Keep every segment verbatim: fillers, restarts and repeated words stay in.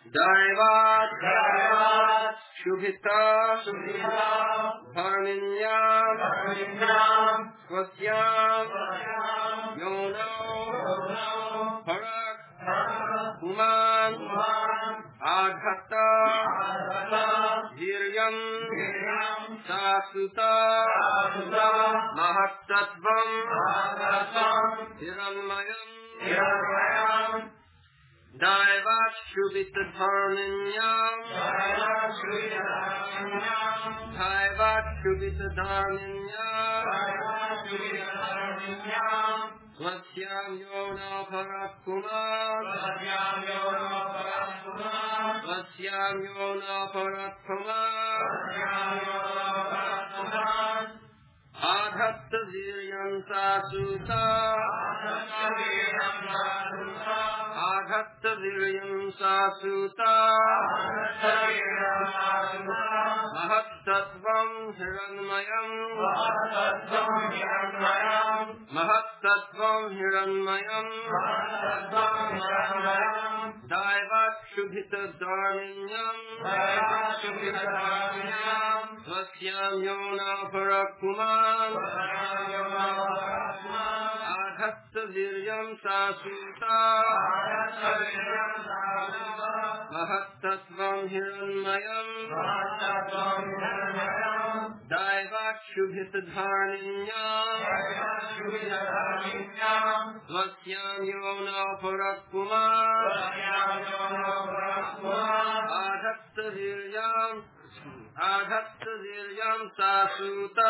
Daivat Shubhita Dharminyam Swasyam Yono Parak Kuman Adhatta Viryam Sasuta Mahattattvam Hiranmayam Daivat Shubhita Dharminyam Daivat Shubhita Dharminyam Swasyam Yona Parakkuman Swasyam Yona Parakkuman Adhatta Viryam Sasuta Adhatta Viryam Sasuta Mahattattvam Hiranmayam Mahattattvam Hiranmayam Daivat Shubhita Dharminyam Swasyam Yona Parakkuman Adhatta Viryam Sasuta Mahattattvam Hiranmayam Daivat Shubhita Dharminyam Swasyam Yona Parakkuman Adhatta Viryam Adhatta Viryam Sasuta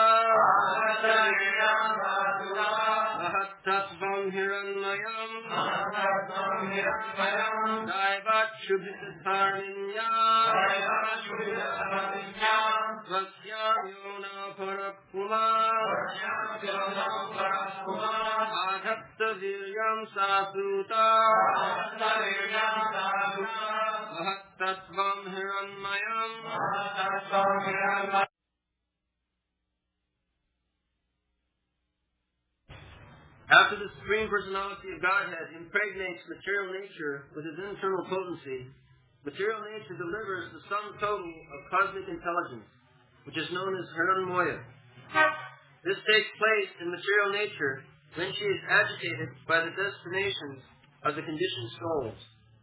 Mahattattvam Hiranmayam Daivat Shubhita Dharminyam Swasyam Yona Parakkuman Adhatta Viryam Sasuta Mahattattvam Hiranmayam. After the Supreme Personality of Godhead impregnates material nature with his internal potency, material nature delivers the sum total of cosmic intelligence, which is known as Hiranmaya. This takes place in material nature when she is agitated by the destinations of the conditioned souls.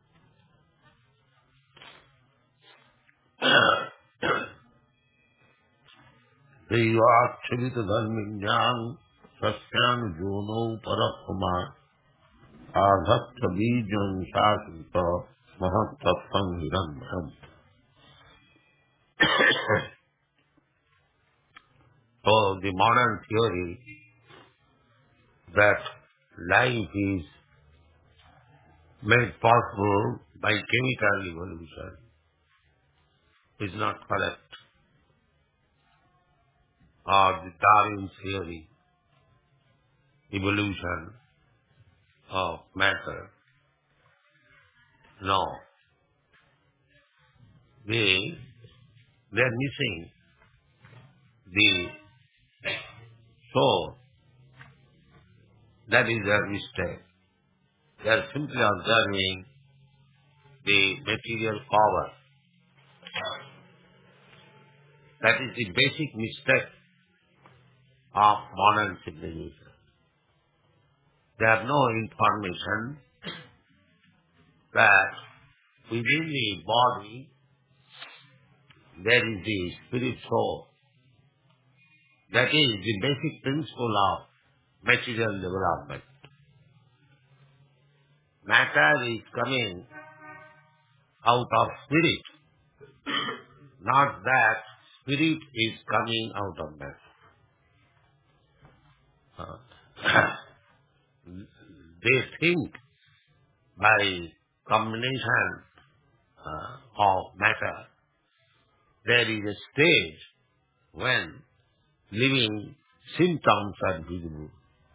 Daivat Shubhita Dharminyam Sasyam Yono Parakkuman Adhatta Viryam Sasuta Mahattattvam Hiranmayam. So the modern theory that life is made possible by chemical evolution is not correct. Or the Darwin theory, evolution of matter. No. They, they are missing the soul. That is their mistake. They are simply observing the material power. That is the basic mistake of modern civilization. They have no information that within the body there is the spirit soul. That is the basic principle of material development. Matter is coming out of spirit, not that spirit is coming out of matter. Uh, they think by combination uh, of matter, there is a stage when living symptoms are visible.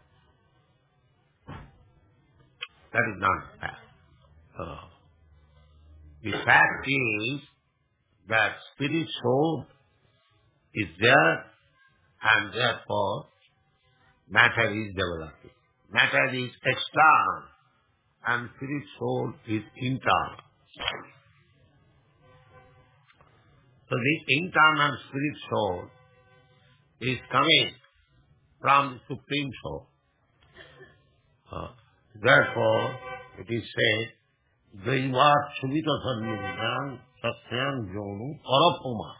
That is not fact. Uh, the fact is that spirit soul is there and therefore matter is developing. Matter is external and spirit soul is internal. So the internal spirit soul is coming from the Supreme Soul. Uh, therefore, it is said, Daivat Sumita Sarnidang Satyam Jonu Parapuma.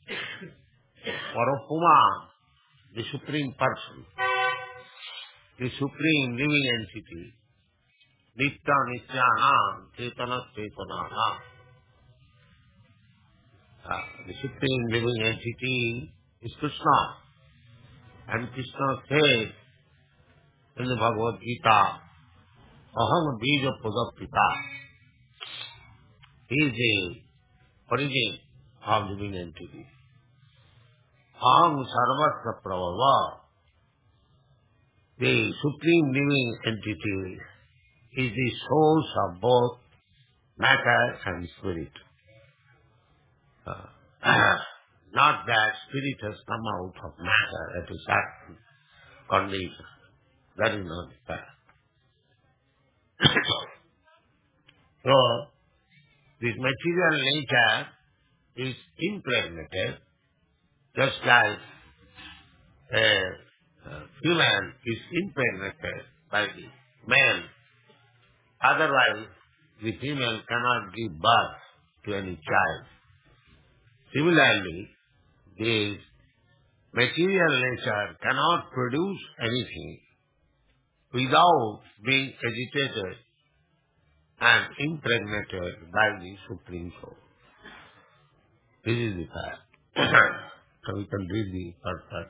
Parapuma, the Supreme Person, the Supreme Living Entity, Nitya Nityanam Chetana Chetananam. Uh, the Supreme Living Entity is Krishna. And Krishna says in the Bhagavad Gita, Aham Bija Pudapita. He is the origin of living entity. Aham Sarvatra Pravava. The Supreme Living Entity is the source of both matter and spirit. Uh, not that spirit has come out of matter at a certain condition. That is not the fact. So, this material nature is impregnated, just like a, a female is impregnated by the male. Otherwise, the female cannot give birth to any child. Similarly, this material nature cannot produce anything without being agitated and impregnated by the Supreme Soul. This is the fact. So we can read the first part.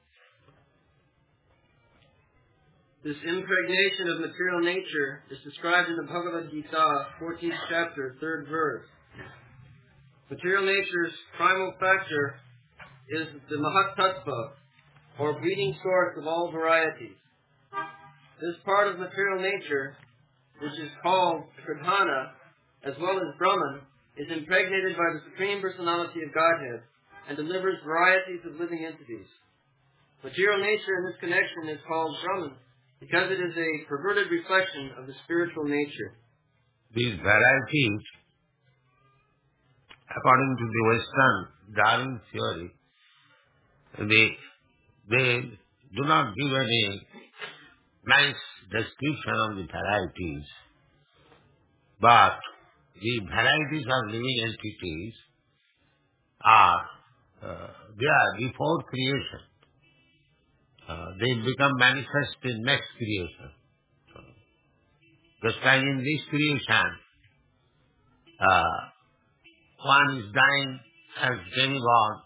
This impregnation of material nature is described in the Bhagavad Gita, fourteenth chapter, third verse. Material nature's primal factor is the Mahatattva, or breeding source of all varieties. This part of material nature, which is called Pradhana, as well as Brahman, is impregnated by the Supreme Personality of Godhead and delivers varieties of living entities. Material nature in this connection is called Brahman because it is a perverted reflection of the spiritual nature. These varieties, according to the Western Darwin theory, they, they do not give any nice description of the varieties, but the varieties of living entities are, uh, they are before creation. Uh, they become manifest in next creation. So, just like in this creation, uh, one is dying as demigod,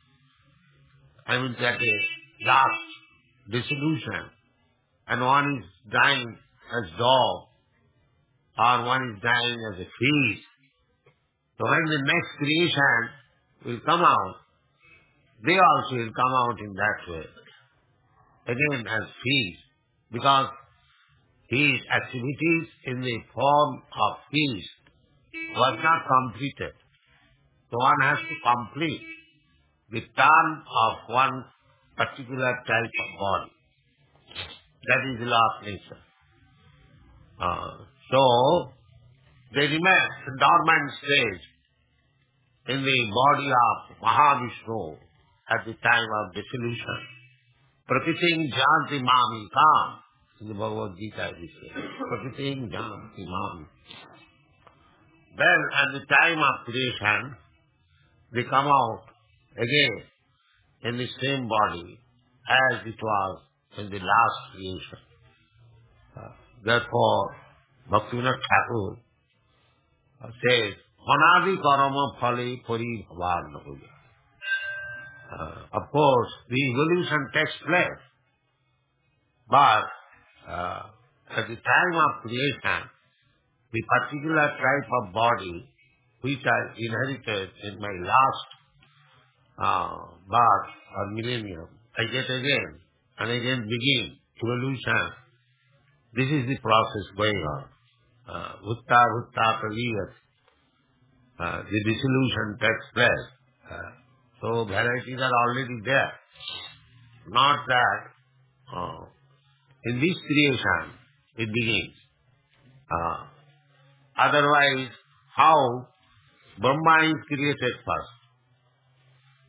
I mean that is last dissolution, and one is dying as dog, or one is dying as a fish. So when the next creation will come out, they also will come out in that way, again as fish, because his activities in the form of fish was not completed. So one has to complete the term of one particular type of body. That is the law of nature. Uh, so, they remain in dormant stage in the body of Mahavishnu at the time of dissolution. Prakriting janti mami kam. In the Bhagavad Gita it says, Prakriting janti mami. Then at the time of creation, they come out again in the same body as it was in the last creation. Uh, therefore, Bhaktivinoda Thakur uh, says, Manadi karama phale pari bhavan hoya. Uh, of course, the evolution takes place, but uh, at the time of creation, the particular type of body which I inherited in my last uh, birth or millennium, I get again and again begin evolution. This is the process going on. Uh, Vutta Vutta Praviyat. Uh, the dissolution takes place. Uh, so varieties are already there. Not that uh, in this creation it begins. Uh, otherwise, how Brahma is created first.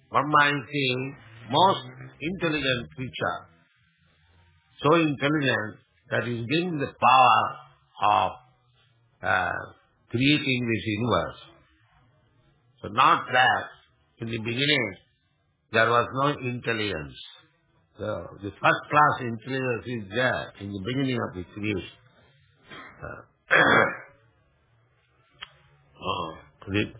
Brahma is the most intelligent creature. So intelligent that he is given the power of uh, creating this universe. So not that in the beginning there was no intelligence. The, the first class intelligence is there in the beginning of the creation. Uh, oh, read.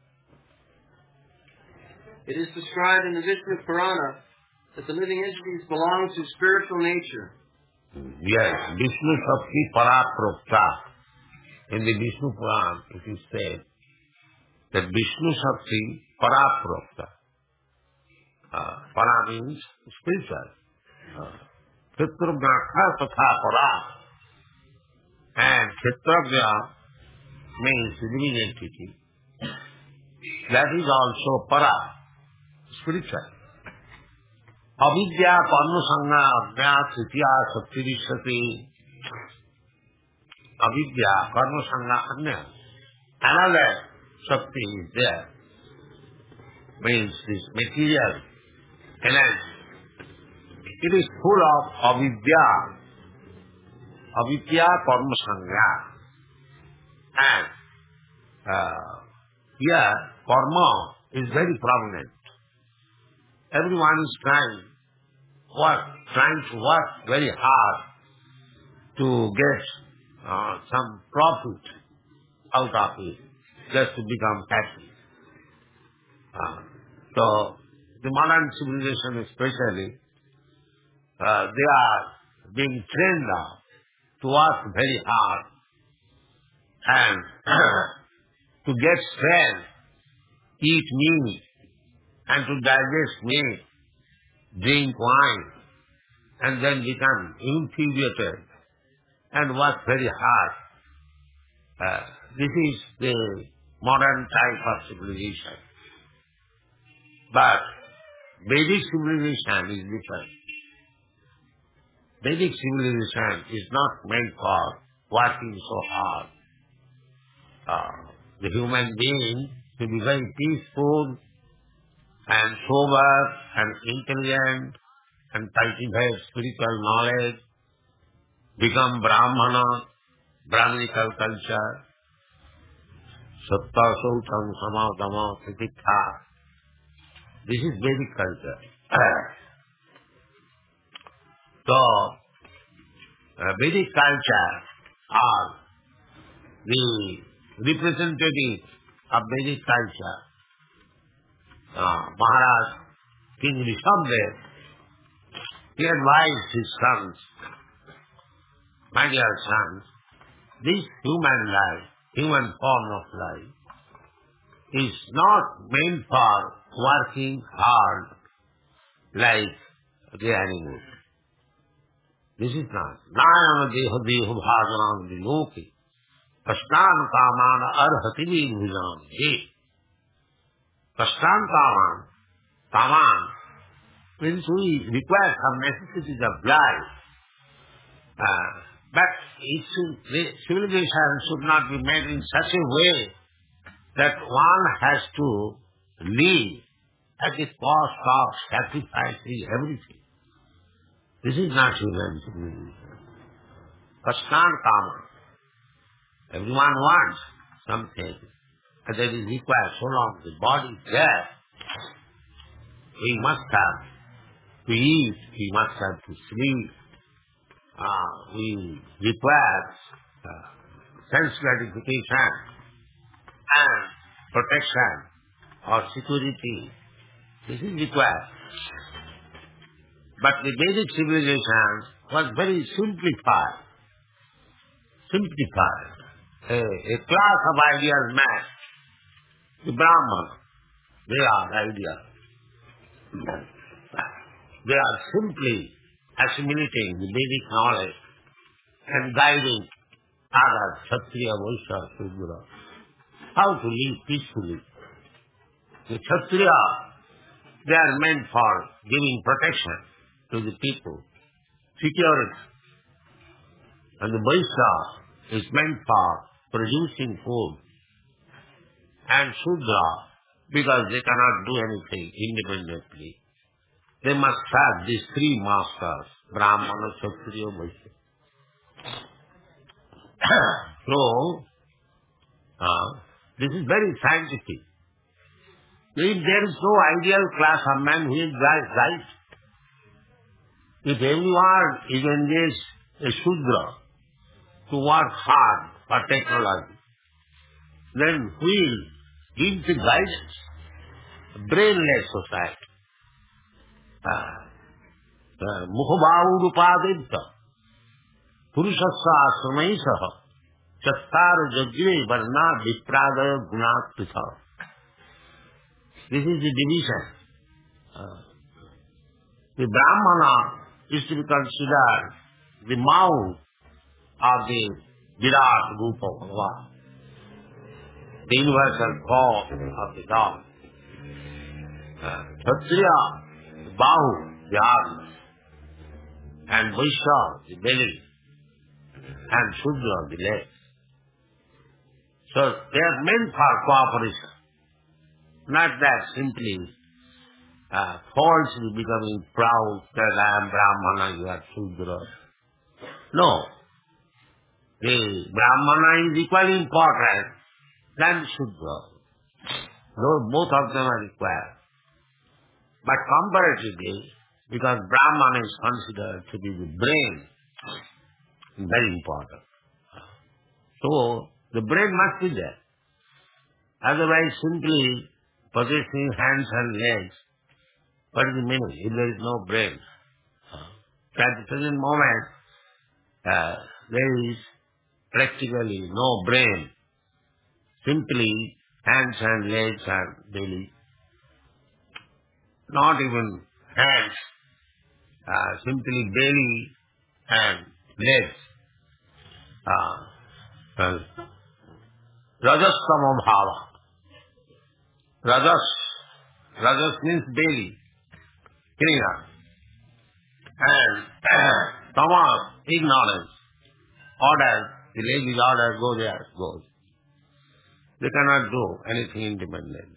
It is described in the Vishnu Purana that the living entities belong to spiritual nature. Yes, Vishnu Shakti Paraprokta. In the Vishnu Purana it is said that Vishnu Shakti Paraprokta. Uh, para means spiritual. Kshetrajna Tatha Para. And Kshetrajna means living entity. That is also Para, spiritual. Avidya Karma Sangha Ajnana Sritya Saptirishati. Avidya Karma Sangha Ajnana. Another Shakti is there. Means this material energy. It is full of avidya. Avidya Karma Sangha. And uh, here karma is very prominent. Everyone is trying, work, trying to work very hard to get uh, some profit out of it, just to become happy. Uh, so, the modern civilization especially, uh, they are being trained now to work very hard and to get strength, eat meat, and to digest meat, drink wine, and then become infuriated and work very hard. Uh, this is the modern type of civilization. But Vedic civilization is different. Vedic civilization is not meant for working so hard. Uh, the human being should be very peaceful and sober and intelligent and cultivate spiritual knowledge, become Brahmana, Brahminical culture, Satta Sautam Samadama Titikha. This is Vedic culture. So, uh, Vedic culture are the representative of Vedic culture. Uh, Maharaj, King Rishabdev, he advised his sons, my dear sons, this human life, human form of life, is not meant for working hard like the animals. This is not. Nayana deha deha bhajanam viloki. Prashnan kamana arhati vibhujan je. Prashnan kaman, kaman, means we require some necessities of life. Uh, but it should, the civilization should not be made in such a way that one has to live at the cost of sacrificing everything. This is not human civilization. Prashnan kaman. Everyone wants something, and that is required. So long the body is there, we must have to eat, we must have to sleep, uh, we require uh, sense gratification and protection or security. This is required. But the Vedic civilization was very simplified. Simplified. A, a class of ideas met. The Brahmana, they are ideas. They are simply assimilating the Vedic knowledge and guiding others, Kshatriya, Vaishya, Shudra, how to live peacefully. The Kshatriya, they are meant for giving protection to the people, security. And the Vaishya is meant for producing food. And Shudra because they cannot do anything independently. They must have these three masters, Brahmana, Kshatriya, Vaishya. So, uh, this is very scientific. If there is no ideal class of man who is right, if everyone is engaged a Shudra to work hard for technology, then who will give the guidance? A brainless society. Mukhabhavudupadenta Purushasya asramaisaha Chattar jagre varna vipradaya gunatpitha. This is the division. Uh, the Brahmana is to be considered the mouth of the Virat Rupa Bhagavan, the universal form of the God. Uh, Kshatriya, the Bahu, the arms, and Vaishya, the belly, and Shudra, the legs. So they are meant for cooperation. Not that simply uh, falsely becoming proud that I am Brahmana, you are Shudra. No. The Brahmana is equally important than Shudra. Though both of them are required. But comparatively, because Brahmana is considered to be the brain, very important. So, the brain must be there. Otherwise, simply possessing hands and legs, what is the meaning if there is no brain? At the present moment, uh, there is practically no brain. Simply hands and legs and belly. Not even hands, uh, simply belly and legs. Uh, uh, Rajastama bhava. Rajas, Rajas means belly, kriya, and tamas, ignorance, order, the leg is order, go there, goes. They cannot do anything independently.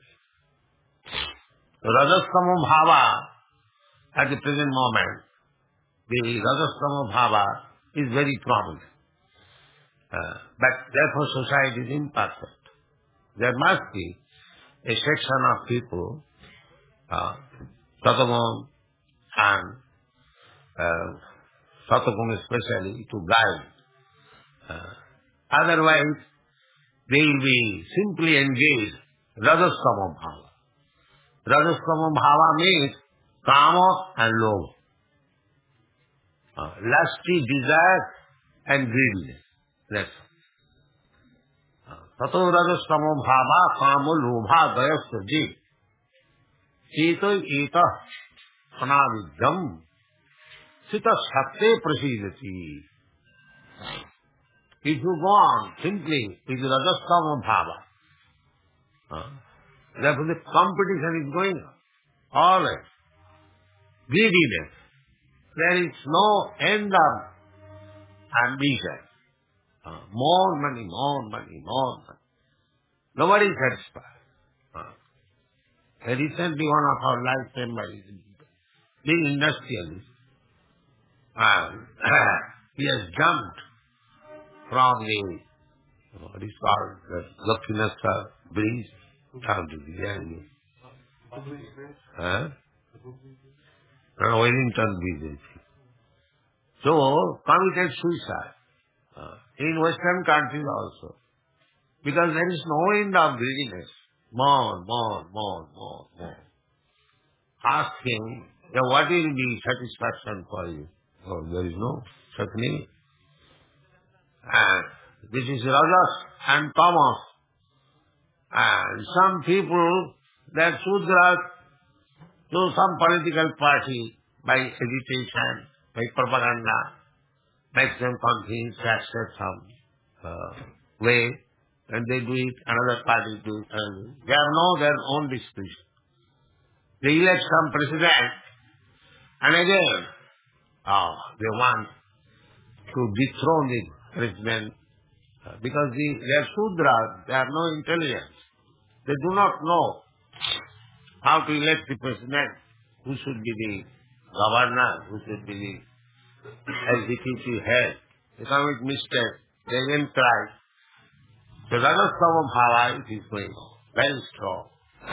Rajastama bhava, at the present moment, the Rajastama bhava is very prominent. Uh, but therefore society is imperfect. There must be a section of people, uh, Satamam and uh, Satakam especially, to guide. Uh, otherwise, they will be simply engaged Rajastama bhava. Rajastama bhava means kama and lobha. Uh, lusty desire and greediness. That's all. Tato rajastamo bhava kamo lobha dayasya ji. Chito ita anavidyam sita satte prasidati. If you go on simply with rajastamo bhava, uh, therefore the competition is going on. Always. Greediness. There is no end of ambition. Uh, more money, more money, more money. Nobody is satisfied. Uh, recently one of our life members, being industrialist, and uh, he has jumped from the, what is called, the Lakshminastha bridge, down to the enemy. Huh? Uh, Wellington bridge. So, committed suicide. Uh, in Western countries also. Because there is no end of greediness. More, more, more, more, more. Ask him, yeah, what will be satisfaction for you? Oh, there is no such need. And this is Rajas and Tamas. And some people, that Sudras, to some political party, by agitation, by propaganda, makes them convince to accept some uh, way, and they do it, another party do it, and they have no their own discretion. They elect some president, and again, oh, they want to dethrone the president, uh, because the, they are Sudras, they have no intelligence. They do not know how to elect the president, who should be the governor, who should be the executive head. Economic mistake, they even try. So Rajastava Bhava it is going on, very strong.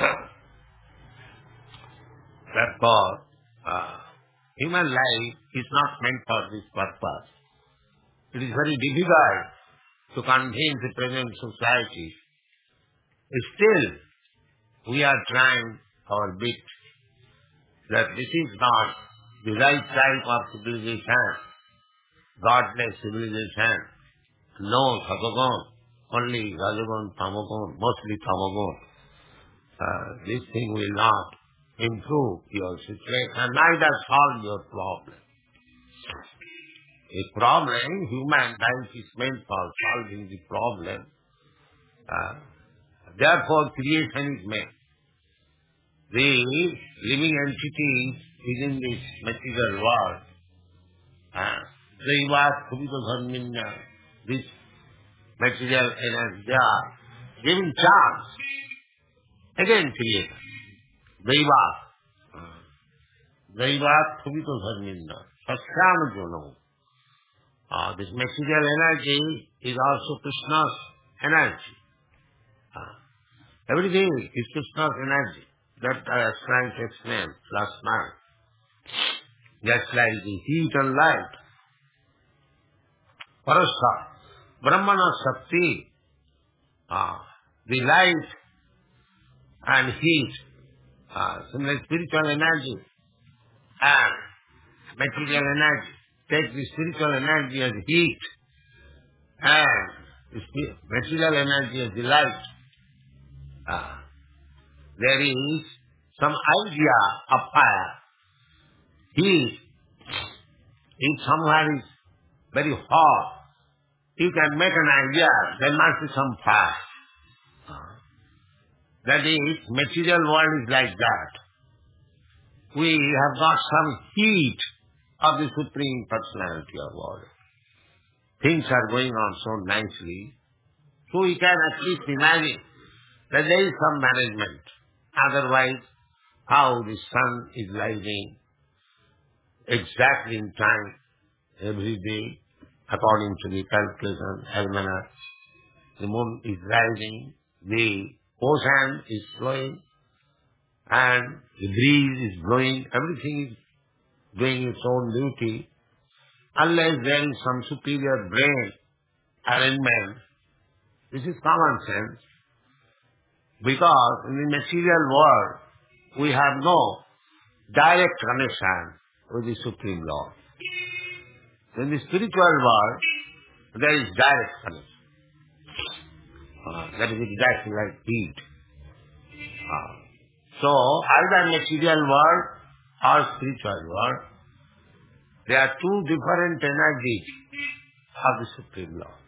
Therefore, uh, human life is not meant for this purpose. It is very difficult to convince the present society. Still, we are trying our bit that this is not the right type of civilization, godless civilization. No Satagun, only Rajagun, Tamagun, mostly Tamagun. Uh, this thing will not improve your situation and neither solve your problem. A problem, human life is meant for solving the problem. Uh, therefore, creation is made. The living entities within this material world, uh, Daiva Kubita Dharminya, this material energy, they are given chance. Again creation. Daiva. Daiva Kubita Dharminya. Sasyam Jono. Uh, this material energy is also Krishna's energy. Uh, everything is Krishna's energy. That I was trying to explain last night. Just like the heat and light. Parasa, Brahmana Shakti, uh, the light and heat, uh, similar spiritual energy and material energy. Take the spiritual energy as heat and the material energy as the light. Uh, there is some idea of fire. Heat, if somewhere is very hot, you can make an idea, there must be some fire. Uh, that is, material world is like that. We have got some heat of the Supreme Personality of God. Things are going on so nicely, so we can at least imagine that there is some management. Otherwise, how the sun is rising exactly in time every day, according to the calculation, almanac. The moon is rising, the ocean is flowing, and the breeze is blowing, everything is doing its own duty, unless there is some superior brain arrangement. This is common sense, because in the material world, we have no direct connection with the Supreme Lord. In the spiritual world, there is direct connection. Uh, that is exactly like heat. Uh, so, either material world or spiritual world, there are two different energies of the Supreme Lord.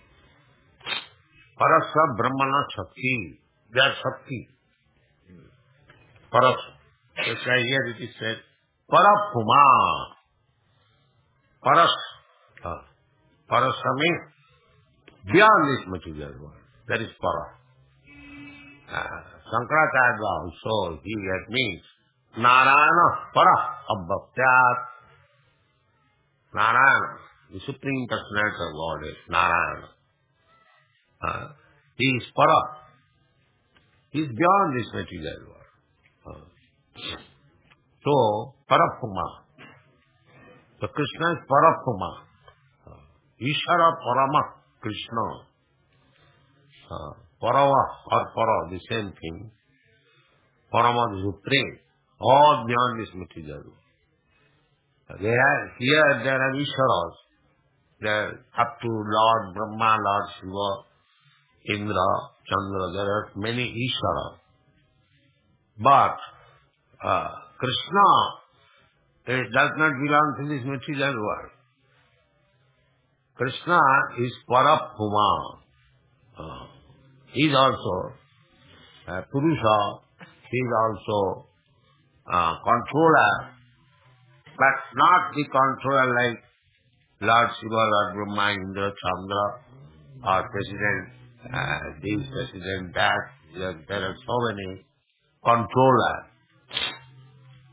Parasa Brahmana Shakti. They are Shakti. Parasa. Just like here it is said, Parapuma. Paras. Uh, Parasa means beyond this material world. That is Para. Uh, Sankaracharya also, he that means Narayana Para Abhaktyat. Narayana, the Supreme Personality of God is Narayana. Uh, he is Para. He is beyond this material world. Uh, so, Parapuma. So, Krishna is Parapuma. Uh, Ishara Parama Krishna. Uh, Parava or Para, the same thing. Parama is supreme. All beyond this material world. There are, here there are Isharas. There up to Lord Brahma, Lord Shiva, Indra, Chandra, there are many Isharas. But uh, Krishna, it does not belong to this material world. Krishna is Parapuma. Uh, he is also uh, Purusha. He is also uh, controller, but not the controller like Lord Shiva, Lord Brahma, Indra, Chandra, or President, uh, this, President, that. There, there are so many controllers.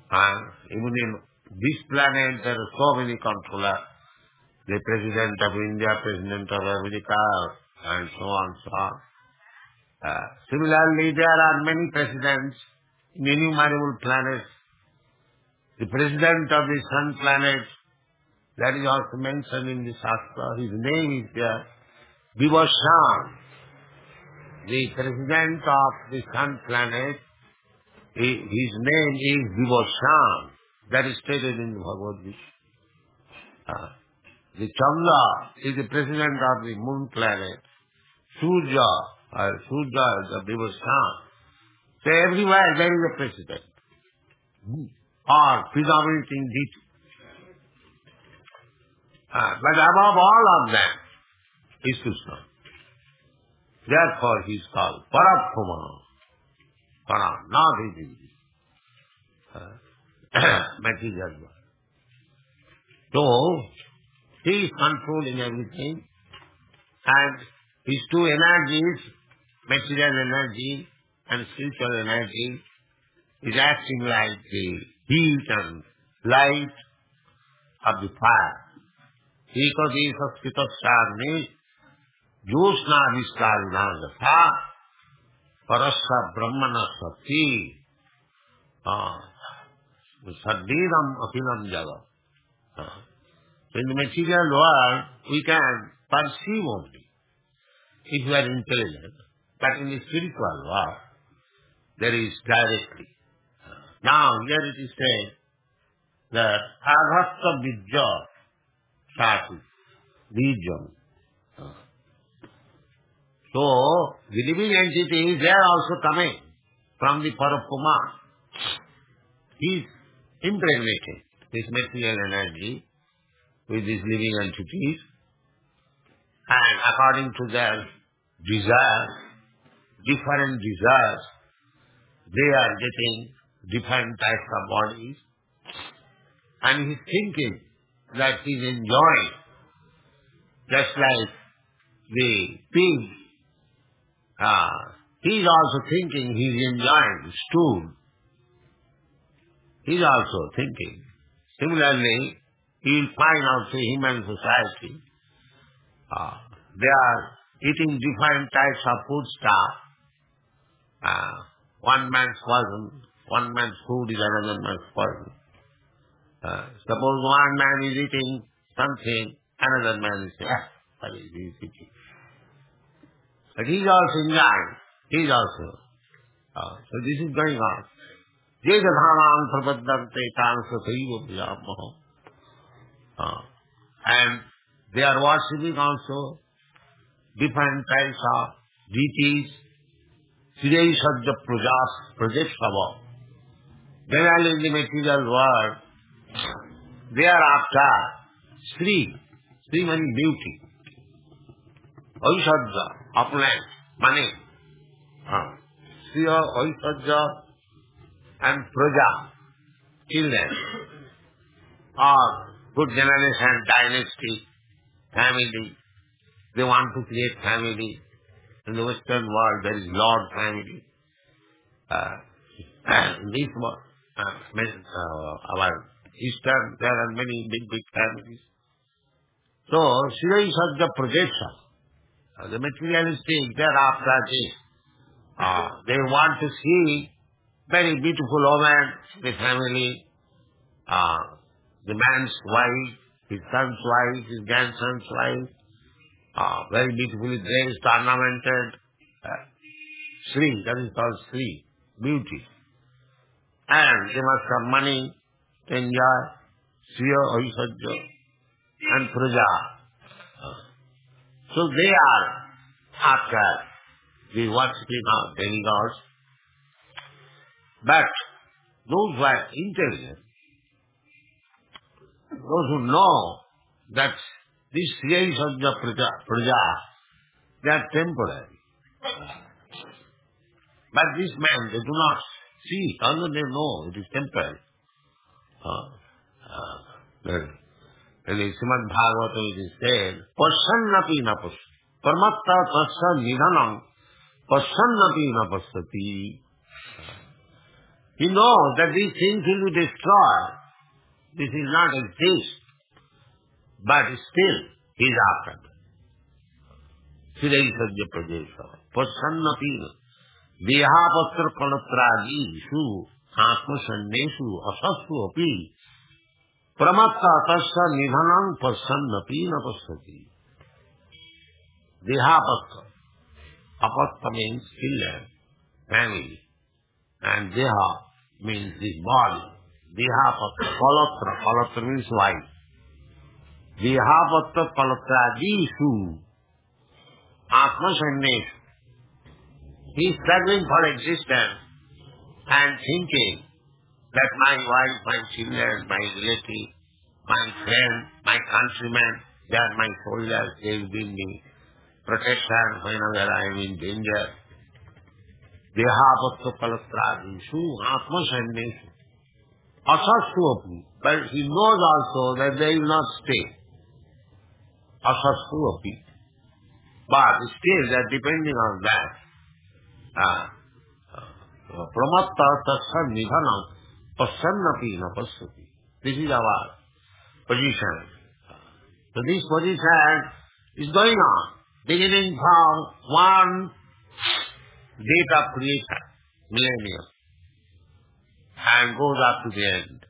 Uh, even in this planet, there are so many controllers. The President of India, President of America, and so on, so on. Uh, similarly, there are many presidents in innumerable planets. The President of the Sun planet, that is also mentioned in the Shastra. His name is there, Vibhushan. The President of the Sun planet, he- his name is Vibhushan. That is stated in the Bhagavad Gita. Uh, the Chandra is the President of the Moon planet. Surya, uh, Surya is the Vibhushan. So everywhere there is a President. Or predominating deity. Uh, but above all of them is Krishna. Therefore he is called Parabrahma. Para, not his uh, material world. So, he is controlling everything, and his two energies, material energy and spiritual energy, is acting like the heat and light of the fire. Ekadi saskita sarni josna vistarina jatha parasya brahmana sati sadhiram akhillam jagat. So in the material world, we can perceive only if we are intelligent. But in the spiritual world, there is directly. Now, here it is said that agasta vidya sati, vidya. So, the living entity is there also coming from the Parabrahma. He is impregnated this material energy with these living entities, and according to their desires, different desires, they are getting different types of bodies, and he is thinking that he is enjoying, just like the pig. Uh, he is also thinking he is enjoying stool. He is also thinking. Similarly, you will find also human society. Uh, they are eating different types of food stuff. Uh, one man's poison, one man's food is another man's poison. Uh, suppose one man is eating something, another man is saying, ah, what is this eating? But he is also enjoying. He is also. Uh, so this is going on. Jedadhanam prabhaddante tansa saiva vijamaho. Uh, and they are worshipping also different types of deities. Sirei Sajja Prajas, Prajeshtava. Generally in the material world, they are after Sri. Sri means beauty. Aishadja, opulence, money. Uh, Sri, Aishadja and Praja, children. Or good generation, dynasty, family. They want to create family. In the Western world, there is Lord family. Uh, in this world, uh, uh, our Eastern, there are many big, big families. So, Sri Sajja Prajesha, uh, the materialistic, thereafter this. Uh, they want to see very beautiful woman, the family, uh, the man's wife, his son's wife, his grandson's wife, uh, very beautifully dressed, ornamented. Uh, Sri, that is called Sri, beauty. And they must have money to enjoy, Sriya, Aishadja, and Praja. Uh, so they are after the worshipping of demigods. But those who are intelligent, those who know that this Sriya Sajja Praja, Praja, they are temporary. But this man, they do not see, although they know it is temporary. Uh, uh, in the Srimad Bhagavatam it is said, Pasyannapi na pas, Parmatta tasya nidhanam, Pasyannapi na pasyati. He knows that these things will be destroyed. This will not exist. But still, he is after them. Siddhai sajya prajesha. Pasannapina. Dehapatra kalatradi. Su. Atma sannesu. Asassu api. Pramatta tasya nidhanam pasannapina pasati. Dehapatra. Apatta means children, family. And deha means this body. Dehapatra. Kalatra. Kalatra means life. Dehapatra kalatradisu. Atma sannesu. He is struggling for existence and thinking that my wife, my children, my relative, my friend, my countrymen, they are my soldiers, they will bring me protection whenever I am in danger. Dehapatra kalatradisu atma sannesu. Asastu api. But he knows also that they will not stay. Asastu api. But still they are depending on that. Pramatta tasya nidhanam pasannapi na pasati. This is our position. So this position is going on, beginning from one date of creation, millennium, and goes up to the end.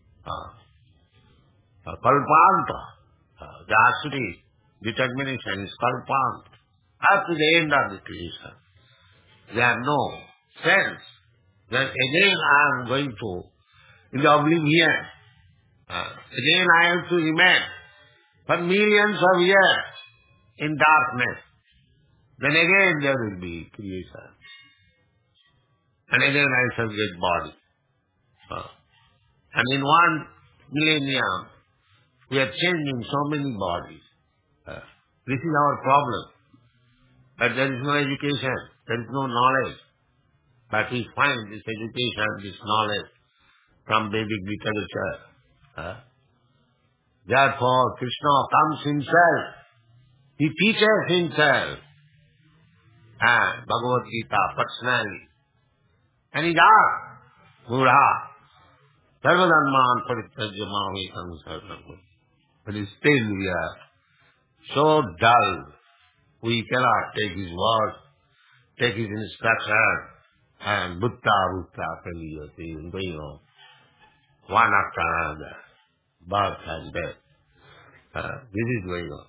Uh, uh, Kalpanta, uh, the Asuri determination is Kalpanta, up to the end of the creation. There are no sense that again I am going to, in the oblivion, uh, again I have to remain for millions of years in darkness. Then again there will be creation. And again I shall get body. Uh, and in one millennium, we are changing so many bodies. Uh, this is our problem. But there is no education, there is no knowledge. But we find this education, this knowledge from Vedic literature. Uh, therefore, Krishna comes himself. He teaches himself. Uh, Bhagavad Gita personally. And he asks, Mudha, Sarvadharman Parityajya Mamekam Saranam. But still we are so dull. We cannot take his word, take his instruction, and Buddha, Buddha, Kaliyati, going on. One after another. Birth and death. Uh, this is going on.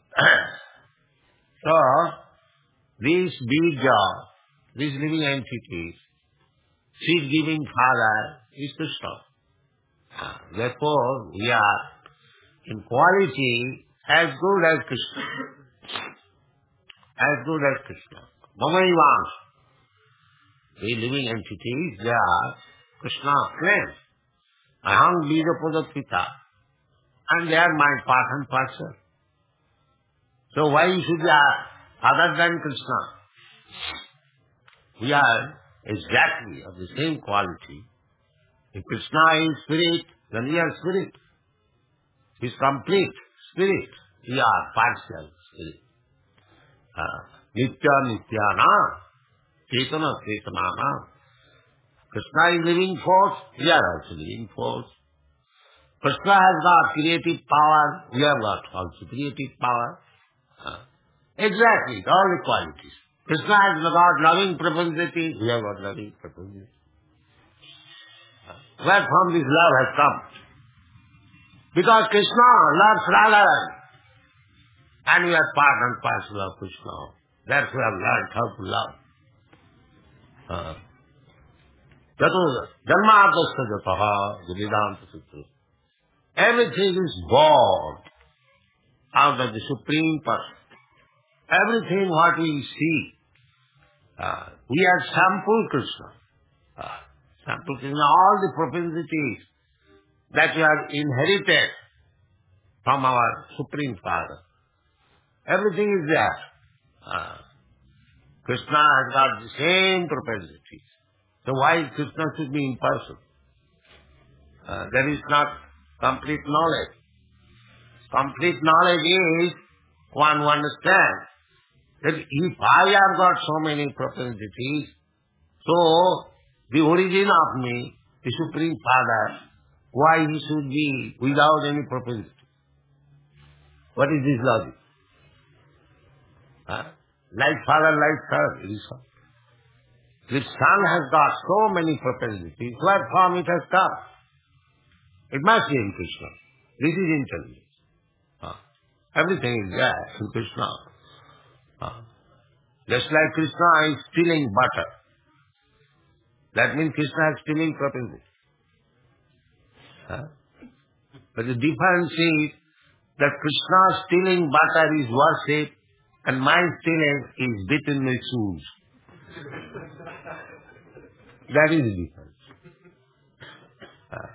So, this bija, these living entities, seed-giving Father is Krishna. Uh, therefore, we are in quality as good as Krishna. As good as Krishna. Mamaivans. The living entities, they are Krishna's friends. Aham Bija Pita. And they are my part and parcel. So why should we are other than Krishna? We are exactly of the same quality. If Krishna is spirit, then we are spirit. He is complete spirit. We are partial spirit. Nitya Nityana, Chetana Chetanana. Krishna is living force, we are also living force. Krishna has got creative power, we have got also creative power. Uh, exactly, all the qualities. Krishna has got loving propensity, we have got loving propensity. Uh, where from this love has come? Because Krishna loves Radha, and we are part and parcel of Krishna. Therefore we have learned how to love. Uh, Janmadasya jataha, the Vedanta Sutra. Everything is born out of the Supreme Person. Everything what we see, uh, we are sample Krishna. Uh, sample Krishna, all the propensities that we have inherited from our Supreme Father. Everything is there. Uh, Krishna has got the same propensities. So why Krishna should be in person? Uh, there is not complete knowledge. Complete knowledge is one who understands that if I have got so many propensities, so the origin of me the Supreme Father, why he should be without any propensity? What is this logic? Huh? Like father, like son, it is so. The son has got so many propensities. What form it has come? It must be in Krishna. This is intelligence. Huh? Everything is there in Krishna. Huh? Just like Krishna is stealing butter. That means Krishna has stealing propensity. Huh? But the difference is that Krishna stealing butter is worship and my stealing is between my shoes. That is the difference. Uh,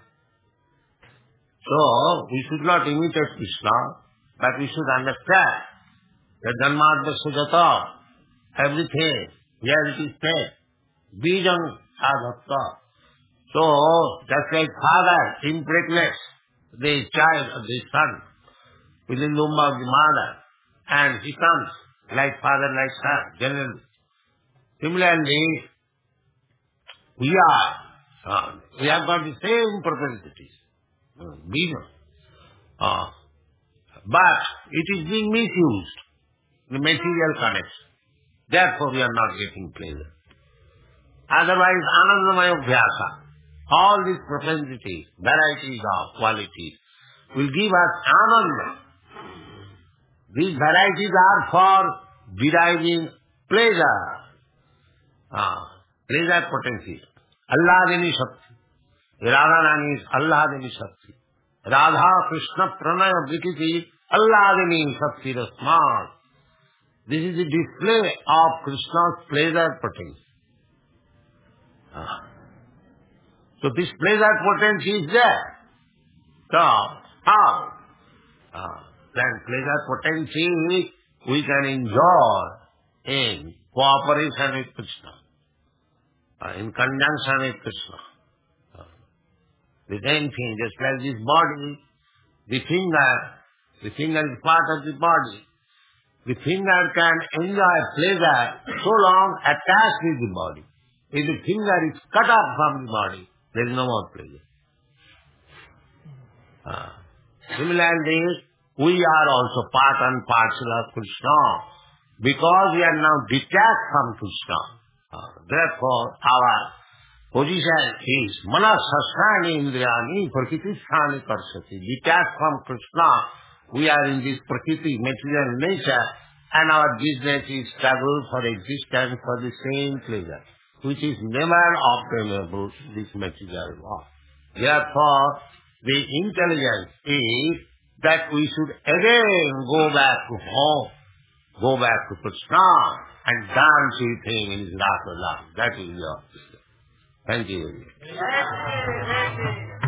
so, we should not imitate Krishna, but we should understand that Janmadva Sujata, everything, here it is said, Bijan Sadhata. So, just like father impregnates the child or the son within the womb of the mother, and he comes like father, like son, generally. Similarly, we are, uh, we have got the same propensities, uh, Bija. Uh, but it is being misused, the material connection. Therefore we are not getting pleasure. Otherwise, Anandamaya Vyasa, all these propensities, varieties of qualities, will give us Ananda. These varieties are for deriving pleasure. Ah, pleasure potency. Alladini Shakti. Radharani is Alladini Shakti. Radha Krishna Pranaya Vikiti Alladini Shakti Rasmat. This is the display of Krishna's pleasure potency. Ah. So this pleasure potency is there. So, how? Ah. Then pleasure potency we can enjoy in cooperation with Krishna, uh, in conjunction with Krishna. Uh, the same thing, just like this body, the finger, the finger is part of the body. The finger can enjoy pleasure so long attached with the body. If the finger is cut off from the body, there is no more pleasure. Uh, similarly, we are also part and parcel of Krishna because we are now detached from Krishna. Uh, therefore, our position is manasasrani indriyani prakritisthani karsati. Detached from Krishna, we are in this prakriti, material nature, and our business is struggle for existence for the same pleasure, which is never obtainable, this material world. Therefore, the intelligence is that we should again go back to home, go back to Krishna and dance with him in his Rasa Love. That is your. Thank you.